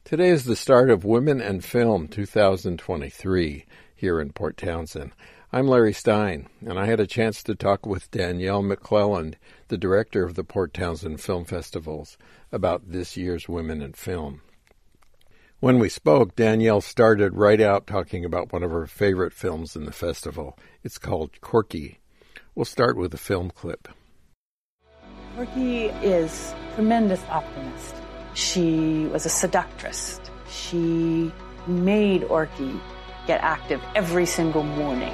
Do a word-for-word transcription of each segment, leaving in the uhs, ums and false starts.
Today is the start of Women and Film two thousand twenty-three here in Port Townsend. I'm Larry Stein, and I had a chance to talk with Danielle McClelland, the director of the Port Townsend Film Festivals, about this year's Women in Film. When we spoke, Danielle started right out talking about one of her favorite films in the festival. It's called Corky. We'll start with a film clip. Corky is a tremendous optimist. She was a seductress. She made Orky get active every single morning.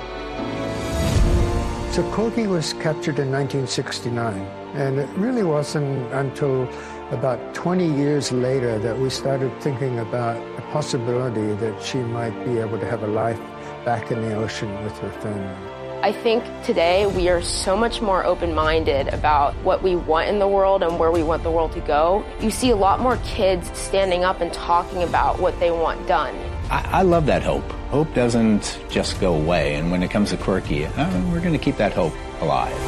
So Corky was captured in nineteen sixty-nine, and it really wasn't until about twenty years later that we started thinking about the possibility that she might be able to have a life back in the ocean with her family. I think today we are so much more open-minded about what we want in the world and where we want the world to go. You see a lot more kids standing up and talking about what they want done. I, I love that hope. Hope doesn't just go away, and when it comes to Corky, uh, we're going to keep that hope alive.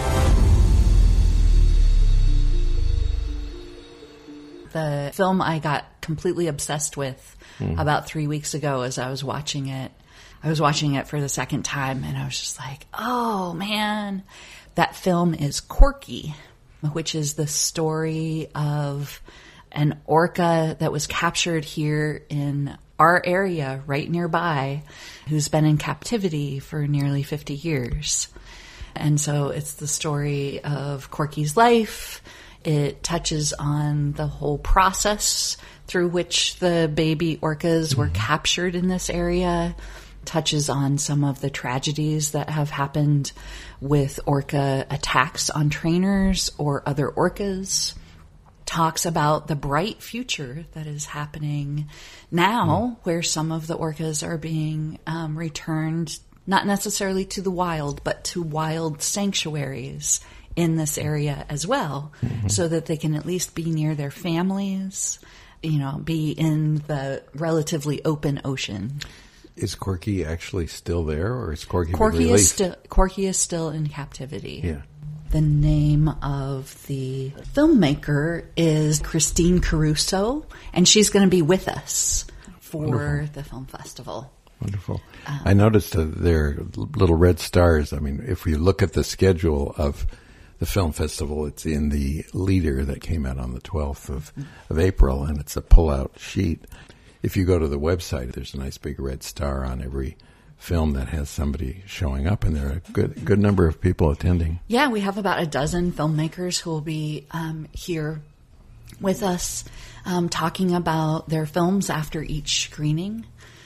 The film I got completely obsessed with mm. about three weeks ago as I was watching it. I was watching it for the second time, and I was just like, oh, man. That film is Corky, which is the story of an orca that was captured here in our area right nearby, who's been in captivity for nearly fifty years. And so it's the story of Corky's life. It touches on the whole process through which the baby orcas were captured in this area, touches on some of the tragedies that have happened with orca attacks on trainers or other orcas, talks about the bright future that is happening now, mm. where some of the orcas are being um, returned, not necessarily to the wild, but to wild sanctuaries in this area as well, mm-hmm. so that they can at least be near their families, you know, be in the relatively open ocean. Is Corky actually still there, or is Corky Corky been released? is still Corky is still in captivity. Yeah. The name of the filmmaker is Christine Caruso, and she's going to be with us for Wonderful. the film festival. Wonderful. Um, I noticed uh, their little red stars. I mean, if you look at the schedule of the film festival, it's in the leader that came out on the twelfth of, of April, and it's a pull-out sheet. If you go to the website, there's a nice big red star on every film that has somebody showing up, and there are a good good number of people attending. Yeah, we have about a dozen filmmakers who will be um, here with us um, talking about their films after each screening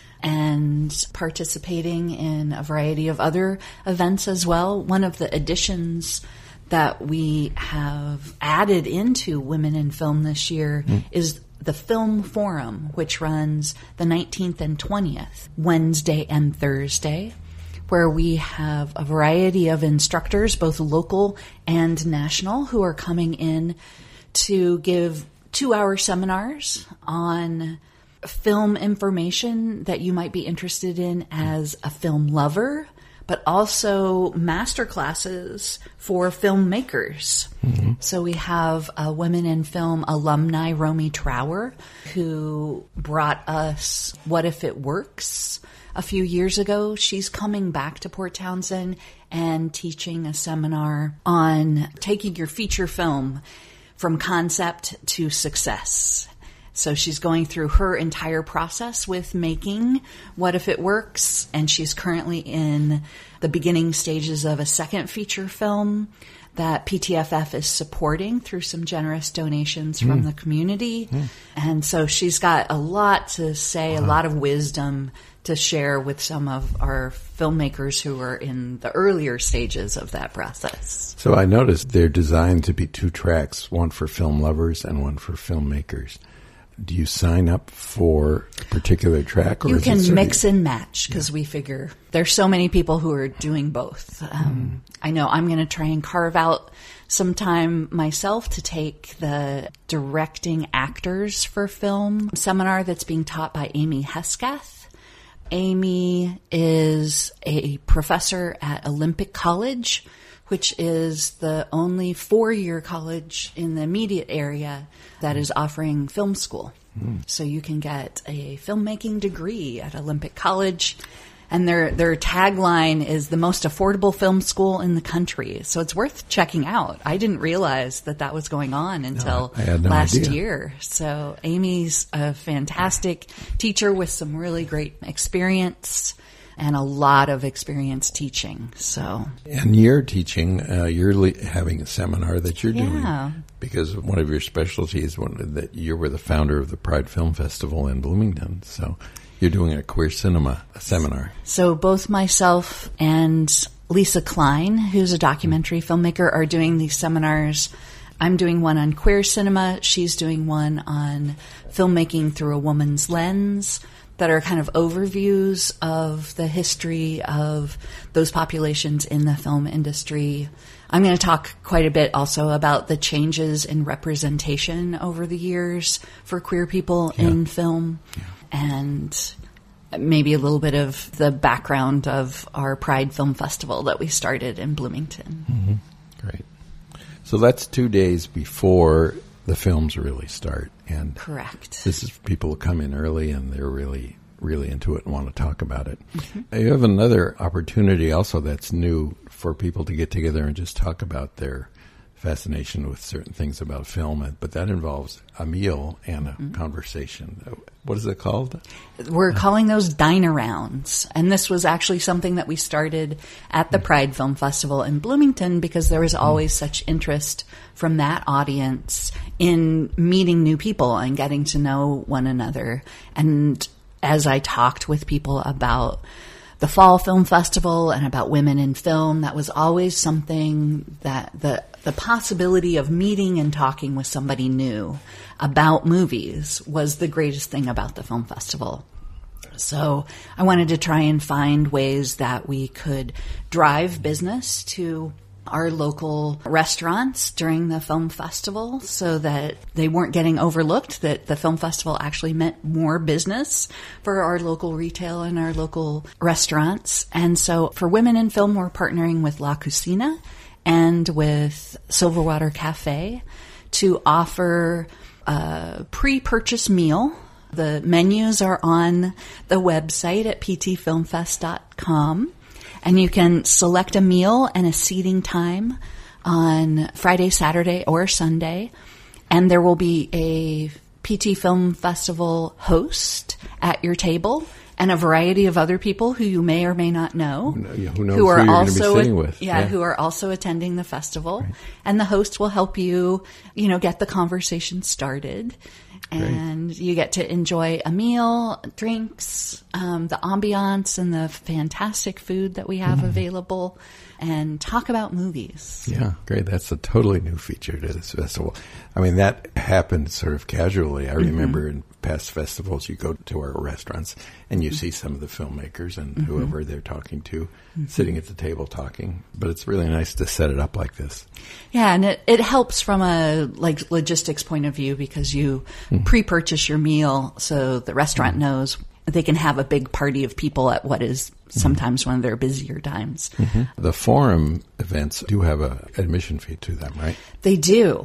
and participating in a variety of other events as well. One of the additions that we have added into Women in Film this year mm. is the Film Forum, which runs the nineteenth and twentieth, Wednesday and Thursday, where we have a variety of instructors, both local and national, who are coming in to give two-hour seminars on film information that you might be interested in as a film lover, but also master classes for filmmakers. Mm-hmm. So we have a Women in Film alumni, Romy Trower, who brought us What If It Works a few years ago. She's coming back to Port Townsend and teaching a seminar on taking your feature film from concept to success. So she's going through her entire process with making What If It Works, and she's currently in the beginning stages of a second feature film that P T F F is supporting through some generous donations mm. from the community. Mm. And so she's got a lot to say, wow. a lot of wisdom to share with some of our filmmakers who are in the earlier stages of that process. So I noticed they're designed to be two tracks, one for film lovers and one for filmmakers. Do you sign up for a particular track? Or you is can it mix and match, because yeah. we figure there's so many people who are doing both. Um, mm. I know I'm going to try and carve out some time myself to take the directing actors for film seminar that's being taught by Amy Hesketh. Amy is a professor at Olympic College, which is the only four-year college in the immediate area that is offering film school. Mm. So you can get a filmmaking degree at Olympic College. And their their tagline is the most affordable film school in the country. So it's worth checking out. I didn't realize that that was going on until no, I had no last idea. year. So Amy's a fantastic teacher with some really great experience and a lot of experience teaching. So And you're teaching, uh, you're le- having a seminar that you're Yeah. doing because one of your specialties, one that you were the founder of the Pride Film Festival in Bloomington. So you're doing a queer cinema seminar. So both myself and Lisa Klein, who's a documentary filmmaker, are doing these seminars. I'm doing one on queer cinema. She's doing one on filmmaking through a woman's lens, that are kind of overviews of the history of those populations in the film industry. I'm going to talk quite a bit also about the changes in representation over the years for queer people Yeah. in film. Yeah. And maybe a little bit of the background of our Pride Film Festival that we started in Bloomington. Mm-hmm. Great. So that's two days before the films really start. And Correct. this is people who come in early and they're really, really into it and want to talk about it. Mm-hmm. You have another opportunity also that's new for people to get together and just talk about their fascination with certain things about film, but that involves a meal and a mm-hmm. conversation. What is it called? We're calling those diner rounds. And this was actually something that we started at the Pride Film Festival in Bloomington because there was always mm-hmm. such interest from that audience in meeting new people and getting to know one another. And as I talked with people about the Fall Film Festival and about women in film, that was always something that the the possibility of meeting and talking with somebody new about movies was the greatest thing about the film festival. So I wanted to try and find ways that we could drive business to our local restaurants during the film festival so that they weren't getting overlooked, that the film festival actually meant more business for our local retail and our local restaurants. And so for Women in Film, we're partnering with La Cucina and with Silverwater Cafe to offer a pre-purchase meal. The menus are on the website at p t film fest dot com. And you can select a meal and a seating time on Friday, Saturday, or Sunday. And there will be a P T Film Festival host at your table and a variety of other people who you may or may not know. Who, know, yeah, who knows who are who you're also going to be sitting with. Yeah, yeah, who are also attending the festival. Right. And the host will help you, you know, get the conversation started. And Great. You get to enjoy a meal, drinks, um, the ambiance and the fantastic food that we have mm. available, and talk about movies. Yeah, great. That's a totally new feature to this festival. I mean, that happened sort of casually. I mm-hmm. remember in past festivals, you go to our restaurants and you mm-hmm. see some of the filmmakers and mm-hmm. whoever they're talking to mm-hmm. sitting at the table talking. But it's really nice to set it up like this. Yeah, and it, it helps from a like logistics point of view because you mm-hmm. pre-purchase your meal so the restaurant mm-hmm. knows they can have a big party of people at what is sometimes mm-hmm. one of their busier times. Mm-hmm. The forum events do have a admission fee to them, right? They do.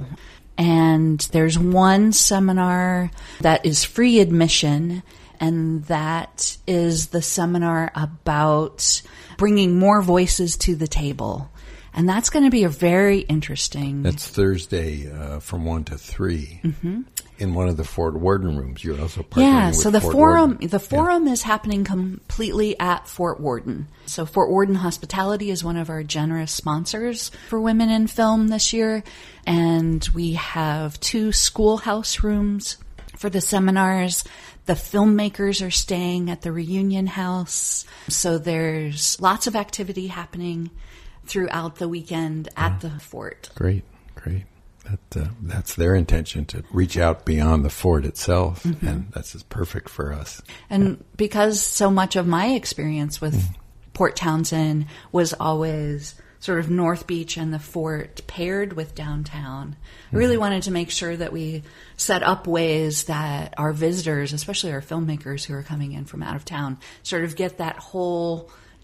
And there's one seminar that is free admission, and that is the seminar about bringing more voices to the table. And that's going to be a very interesting... That's Thursday uh, from one to three mm-hmm. in one of the Fort Worden rooms. You're also partnering yeah, with so the Fort forum, Worden. the forum yeah. is happening completely at Fort Worden. So Fort Worden Hospitality is one of our generous sponsors for Women in Film this year. And we have two schoolhouse rooms for the seminars. The filmmakers are staying at the Reunion House. So there's lots of activity happening throughout the weekend at yeah. the fort. Great, great. That, uh, that's their intention, to reach out beyond the fort itself, mm-hmm. and that's just perfect for us. And yeah. because so much of my experience with mm. Port Townsend was always sort of North Beach and the fort paired with downtown, I really mm-hmm. wanted to make sure that we set up ways that our visitors, especially our filmmakers who are coming in from out of town, sort of get that whole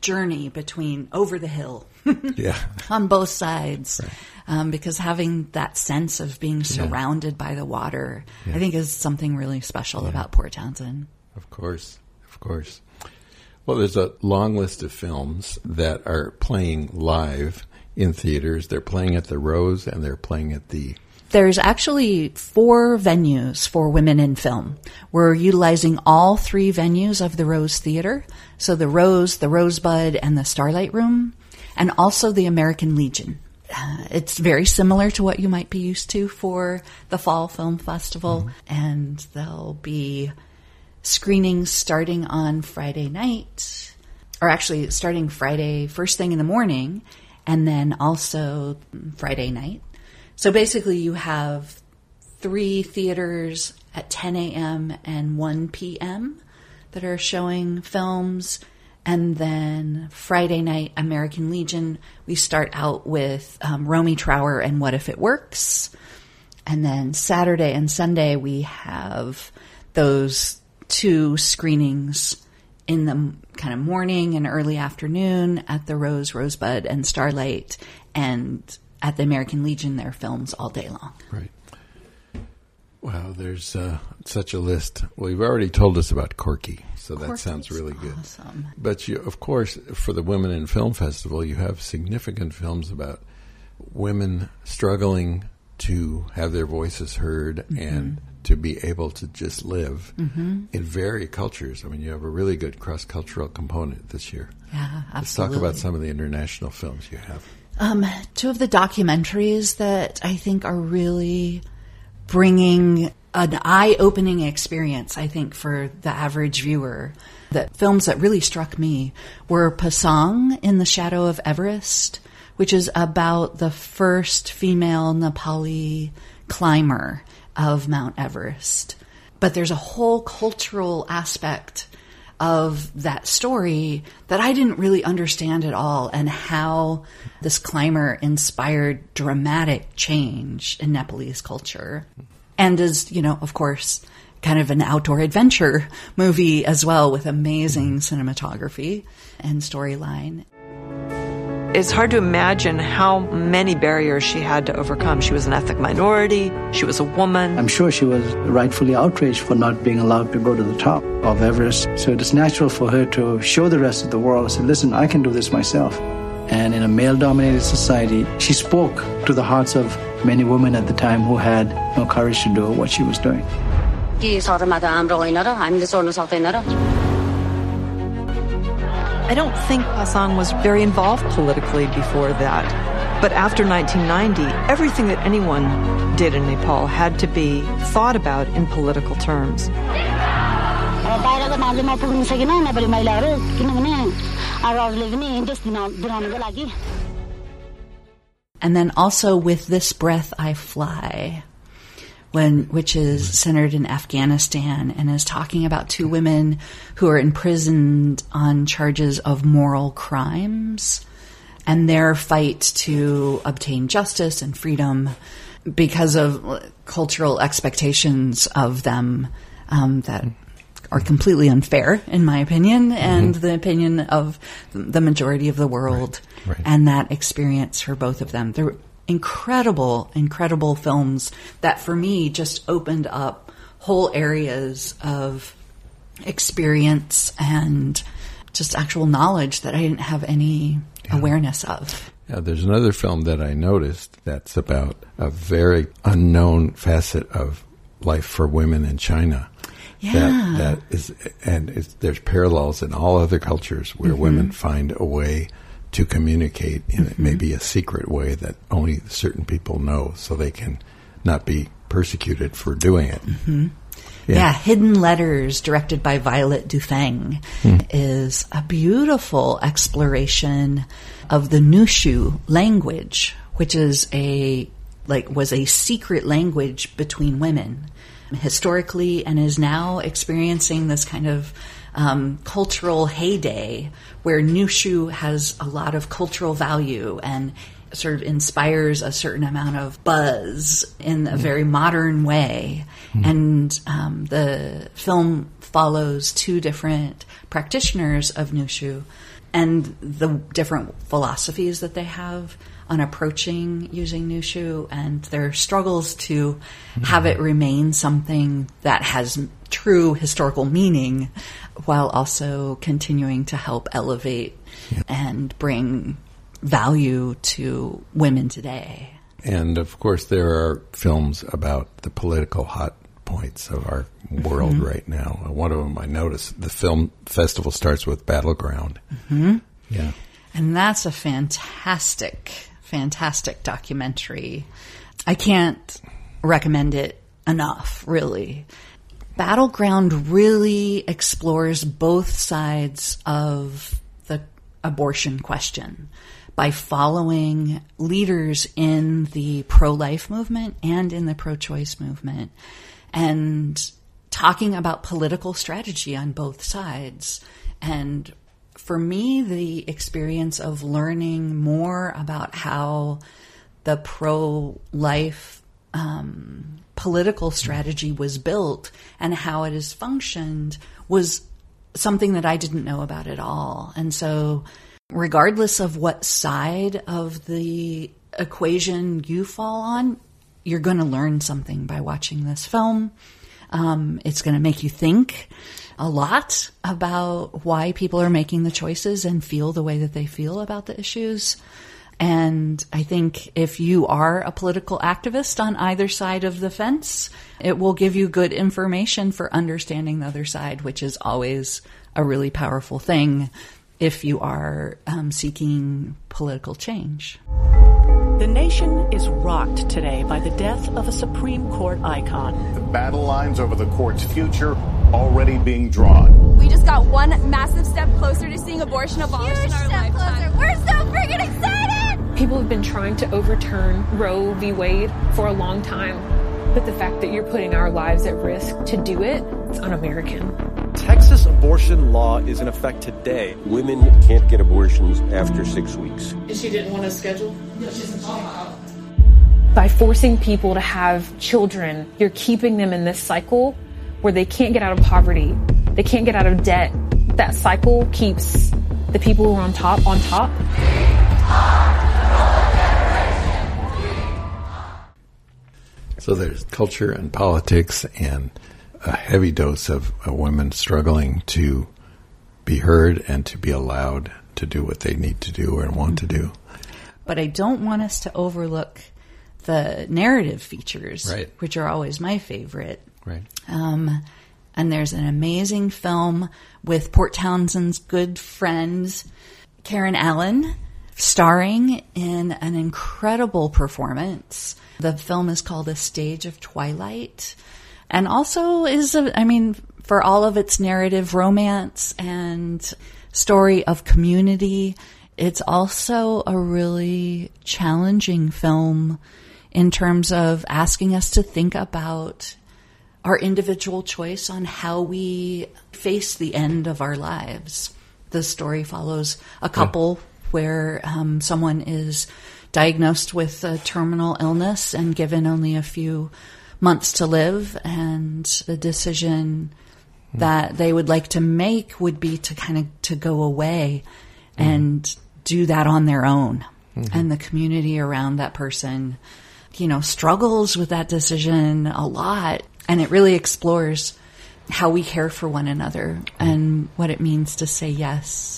journey between over the hill yeah. on both sides. Right. Um, because having that sense of being surrounded yeah. by the water, yeah. I think is something really special yeah. about Port Townsend. Of course, of course. Well, there's a long list of films that are playing live in theaters. They're playing at the Rose and they're playing at the... There's actually four venues for women in film. We're utilizing all three venues of the Rose Theater. So the Rose, the Rosebud, and the Starlight Room, and also the American Legion. Uh, it's very similar to what you might be used to for the Fall Film Festival. Mm-hmm. And there'll be screenings starting on Friday night, or actually starting Friday first thing in the morning, and then also Friday night. So basically you have three theaters at ten a.m. and one p.m. that are showing films. And then Friday night, American Legion, we start out with um, Romy Trower and What If It Works. And then Saturday and Sunday, we have those two screenings in the kind of morning and early afternoon at the Rose, Rosebud, and Starlight. And at the American Legion, their films all day long. Right. Wow, there's uh, such a list. Well, you've already told us about Corky, so that Corky's sounds really good. Awesome. But, you, of course, for the Women in Film Festival, you have significant films about women struggling to have their voices heard mm-hmm. and to be able to just live mm-hmm. in varied cultures. I mean, you have a really good cross-cultural component this year. Yeah, absolutely. Let's talk about some of the international films you have. Um, two of the documentaries that I think are really bringing an eye-opening experience, I think, for the average viewer. The films that really struck me were Pasang in the Shadow of Everest, which is about the first female Nepali climber of Mount Everest. But there's a whole cultural aspect of that story that I didn't really understand at all, and how this climber inspired dramatic change in Nepalese culture. And is, you know, of course, kind of an outdoor adventure movie as well, with amazing cinematography and storyline. It's hard to imagine how many barriers she had to overcome. She was an ethnic minority. She was a woman. I'm sure she was rightfully outraged for not being allowed to go to the top of Everest. So it is natural for her to show the rest of the world, say, listen, I can do this myself. And in a male-dominated society, she spoke to the hearts of many women at the time who had no courage to do what she was doing. I don't think Pasang was very involved politically before that. But after nineteen ninety, everything that anyone did in Nepal had to be thought about in political terms. And then also with This Breath I Fly, when which is centered in Afghanistan and is talking about two women who are imprisoned on charges of moral crimes and their fight to obtain justice and freedom because of cultural expectations of them um, that are completely unfair, in my opinion, and mm-hmm. the opinion of the majority of the world, right. Right. and that experience for both of them. They're incredible, incredible films that, for me, just opened up whole areas of experience and just actual knowledge that I didn't have any yeah. awareness of. Yeah, there's another film that I noticed that's about a very unknown facet of life for women in China. Yeah. That, that is, and it's, there's parallels in all other cultures where mm-hmm. women find a way to communicate in mm-hmm. maybe a secret way that only certain people know, so they can not be persecuted for doing it. Mm-hmm. Yeah. yeah, Hidden Letters, directed by Violet Dufang, mm. is a beautiful exploration of the Nushu language, which is a like was a secret language between women historically, and is now experiencing this kind of um, cultural heyday where Nushu has a lot of cultural value and sort of inspires a certain amount of buzz in a very modern way. Mm. And um, the film follows two different practitioners of Nushu and the different philosophies that they have on approaching using Nushu and their struggles to mm-hmm. have it remain something that has true historical meaning while also continuing to help elevate yeah. and bring value to women today. And of course, there are films about the political hot points of our world mm-hmm. right now. One of them I noticed, the film festival starts with Battleground. Mm-hmm. Yeah. And that's a fantastic, fantastic documentary. I can't recommend it enough, really. Battleground really explores both sides of the abortion question by following leaders in the pro-life movement and in the pro-choice movement and talking about political strategy on both sides. And for me, the experience of learning more about how the pro-life um, political strategy was built and how it has functioned was something that I didn't know about at all. And so regardless of what side of the equation you fall on, you're going to learn something by watching this film. Um, it's going to make you think a lot about why people are making the choices and feel the way that they feel about the issues. And I think if you are a political activist on either side of the fence, it will give you good information for understanding the other side, which is always a really powerful thing if you are um, seeking political change. The nation is rocked today by the death of a Supreme Court icon. The battle lines over the court's future already being drawn. We just got one massive step closer to seeing abortion abolished Huge in our step lifetime. Closer. We're so friggin' excited! People have been trying to overturn Roe v. Wade for a long time, but the fact that you're putting our lives at risk to do it, it's un-American. Texas abortion law is in effect today. Women can't get abortions after six weeks. And she didn't want to schedule? No, she doesn't talk about it. By forcing people to have children, you're keeping them in this cycle where they can't get out of poverty. They can't get out of debt. That cycle keeps the people who are on top on top. So there's culture and politics and a heavy dose of uh, women struggling to be heard and to be allowed to do what they need to do and want to do. But I don't want us to overlook the narrative features, right. which are always my favorite. Right. Um, and there's an amazing film with Port Townsend's good friend, Karen Allen, starring in an incredible performance. The film is called A Stage of Twilight. And also is, a, I mean, for all of its narrative romance and story of community, it's also a really challenging film in terms of asking us to think about our individual choice on how we face the end of our lives. The story follows a couple yeah. where um, someone is diagnosed with a terminal illness and given only a few months to live, and the decision mm. that they would like to make would be to kind of to go away mm. and do that on their own. Mm-hmm. And the community around that person, you know, struggles with that decision a lot. And it really explores how we care for one another mm. and what it means to say yes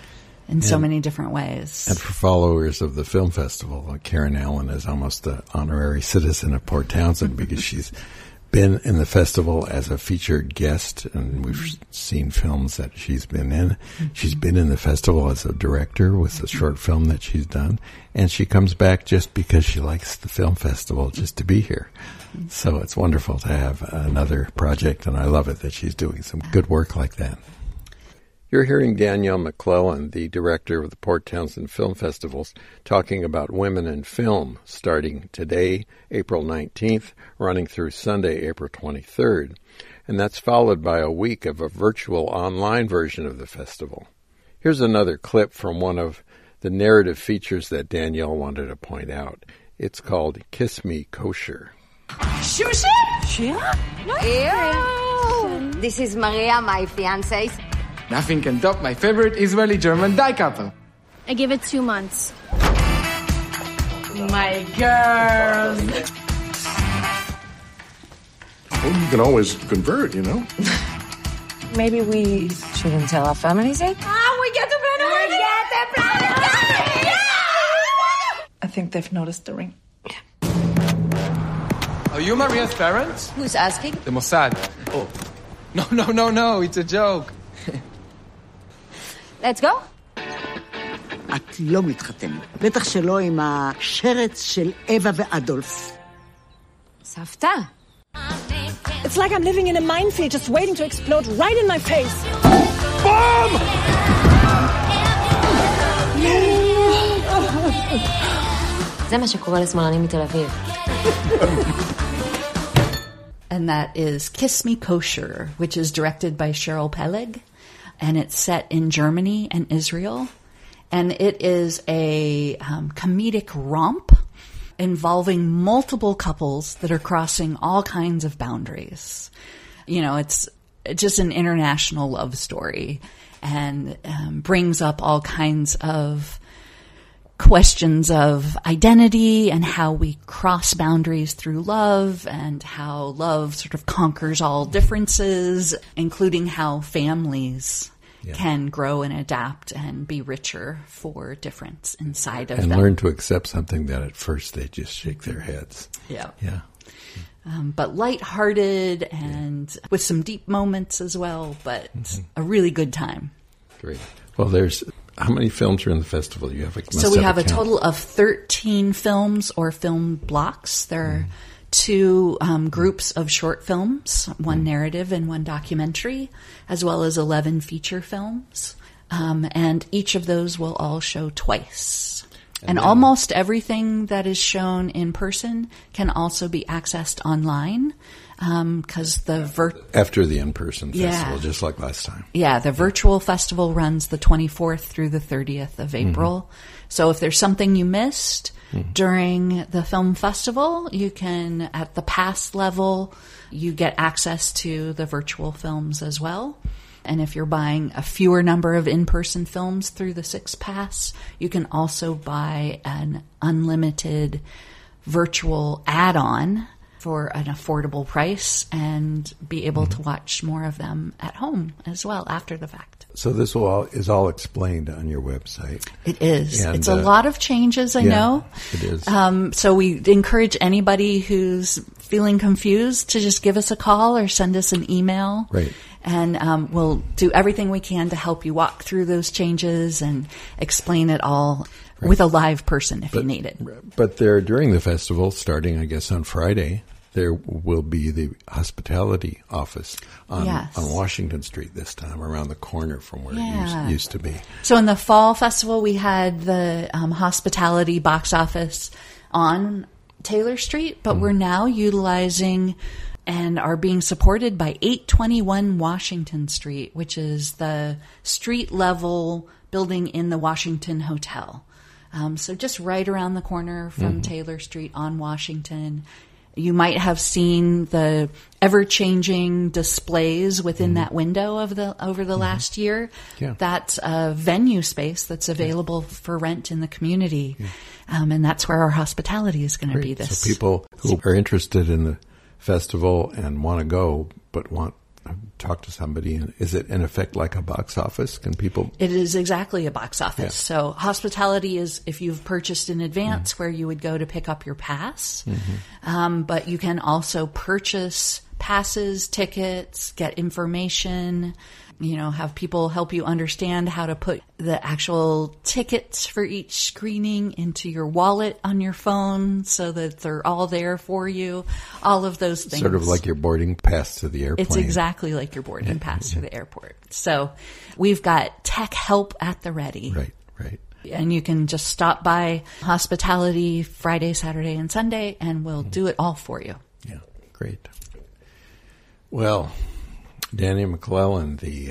in and, so many different ways. And for followers of the film festival, Karen Allen is almost an honorary citizen of Port Townsend because she's been in the festival as a featured guest, and we've seen films that she's been in. Mm-hmm. She's been in the festival as a director with a short film that she's done, and she comes back just because she likes the film festival, just to be here. Mm-hmm. So it's wonderful to have another project, and I love it that she's doing some good work like that. You're hearing Danielle McClelland, the director of the Port Townsend Film Festivals, talking about women in film, starting today, April nineteenth, running through Sunday, April twenty-third. And that's followed by a week of a virtual online version of the festival. Here's another clip from one of the narrative features that Danielle wanted to point out. It's called Kiss Me Kosher. Shusha? Ew. This is Maria, my fiancée. Nothing can top my favorite Israeli-German die couple. I give it two months. My girls. Well, you can always convert, you know. Maybe we shouldn't tell our families yet. Ah, we get to plan a wedding. We get to plan a wedding. Yeah! I think they've noticed the ring. Are you Maria's parents? Who's asking? The Mossad. Oh. No, no, no, no, it's a joke. Let's go. את לא מתחתנת. בטח שלא עם השרץ של אווה ואדולף. סבתא. It's like I'm living in a minefield just waiting to explode right in my face. Bomb! זה מה שקורה לשמאלנים מתל אביב. And that is Kiss Me Kosher, which is directed by Cheryl Peleg, and it's set in Germany and Israel. And it is a um, comedic romp involving multiple couples that are crossing all kinds of boundaries. You know, it's just an international love story and um, brings up all kinds of questions of identity and how we cross boundaries through love and how love sort of conquers all differences, including how families yeah. can grow and adapt and be richer for difference inside of and them. And learn to accept something that at first they just shake their heads. Yeah. Yeah. Um, but lighthearted and yeah. with some deep moments as well, but mm-hmm. a really good time. Great. Well, there's... How many films are in the festival? You have like so we have a, a total of thirteen films or film blocks. There are mm. two um, groups of short films, one mm. narrative and one documentary, as well as eleven feature films. Um, and each of those will all show twice. And, and almost everything that is shown in person can also be accessed online. Because um, the vir- after the in-person festival, yeah. just like last time. Yeah, the virtual festival runs the twenty-fourth through the thirtieth of April. Mm-hmm. So if there's something you missed mm-hmm. during the film festival, you can, at the pass level, you get access to the virtual films as well. And if you're buying a fewer number of in-person films through the Six Pass, you can also buy an unlimited virtual add-on for an affordable price and be able mm-hmm. to watch more of them at home as well after the fact. So this will all, is all explained on your website. It is. And, it's a uh, lot of changes, I yeah, know. It is. Um, so we encourage anybody who's feeling confused to just give us a call or send us an email. Right. And um, we'll do everything we can to help you walk through those changes and explain it all right. with a live person if but, you need it. But there, during the festival, starting, I guess, on Friday, there will be the hospitality office on, yes. on Washington Street this time, around the corner from where yeah. it used, used to be. So in the fall festival, we had the um, hospitality box office on Taylor Street, but mm. we're now utilizing and are being supported by eight twenty-one Washington Street, which is the street level building in the Washington Hotel. Um, so just right around the corner from mm-hmm. Taylor Street on Washington. You might have seen the ever-changing displays within mm-hmm. that window of the over the mm-hmm. last year. Yeah. That's a venue space that's available yeah. for rent in the community. Yeah. Um, and that's where our hospitality is going to be this. So people who are interested in the festival and want to go but want to talk to somebody, is it in effect like a box office? Can people... It is exactly a box office. Yeah. So hospitality is if you've purchased in advance mm-hmm. where you would go to pick up your pass. Mm-hmm. Um, but you can also purchase passes, tickets, get information, you know, have people help you understand how to put the actual tickets for each screening into your wallet on your phone so that they're all there for you. All of those things. Sort of like your boarding pass to the airplane. It's exactly like your boarding yeah. pass to the airport. So we've got tech help at the ready. Right, right. And you can just stop by hospitality Friday, Saturday, and Sunday, and we'll mm. do it all for you. Yeah, great. Well, Danny McClelland, the uh,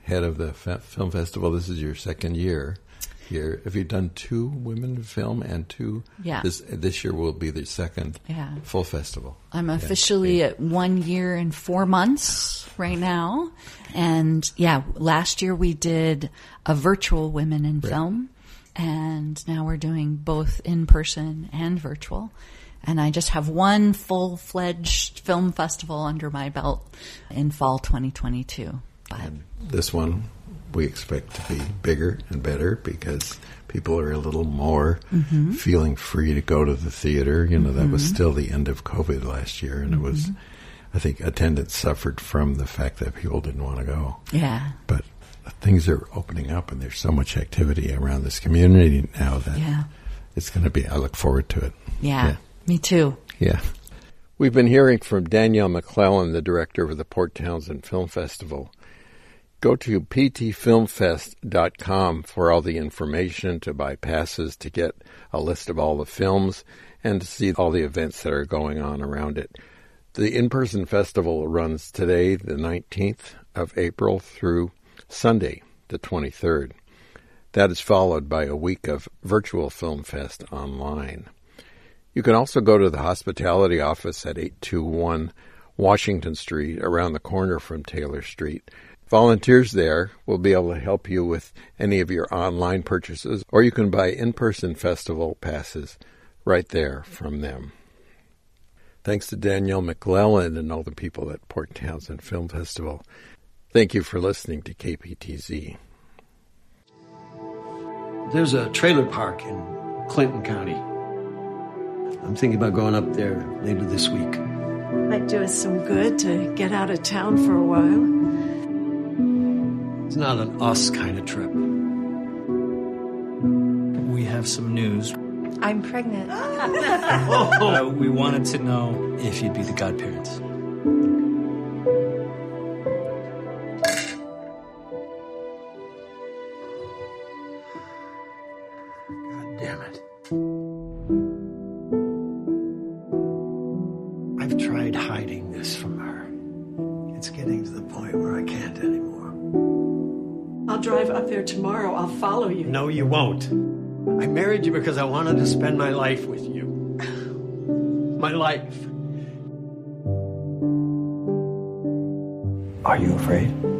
head of the fe- film festival. This is your second year here. Have you done two women in film and two? Yeah. This this year will be the second yeah. full festival. I'm officially yeah. at one year and four months right now. And yeah, last year we did a virtual Women in right. Film. And now we're doing both in person and virtual. And I just have one full-fledged film festival under my belt in fall twenty twenty-two. But and this one we expect to be bigger and better because people are a little more mm-hmm. feeling free to go to the theater. You know, mm-hmm. that was still the end of COVID last year, and mm-hmm. it was, I think, attendance suffered from the fact that people didn't want to go. Yeah. But things are opening up, and there's so much activity around this community now that yeah. it's going to be, I look forward to it. Yeah. yeah. Me too. Yeah. We've been hearing from Danielle McClellan, the director of the Port Townsend Film Festival. Go to p t film fest dot com for all the information, to buy passes, to get a list of all the films, and to see all the events that are going on around it. The in-person festival runs today, the nineteenth of April, through Sunday, the twenty-third. That is followed by a week of virtual Film Fest online. You can also go to the hospitality office at eight two one Washington Street, around the corner from Taylor Street. Volunteers there will be able to help you with any of your online purchases, or you can buy in-person festival passes right there from them. Thanks to Danielle McClellan and all the people at Port Townsend Film Festival. Thank you for listening to K P T Z. There's a trailer park in Clinton County. I'm thinking about going up there later this week. Might do us some good to get out of town for a while. It's not an us kind of trip. We have some news. I'm pregnant. uh, we wanted to know if you'd be the godparents. God damn it. I've tried hiding this from her. It's getting to the point where I can't anymore. I'll drive up there tomorrow. I'll follow you. No, you won't. I married you because I wanted to spend my life with you. My life. Are you afraid?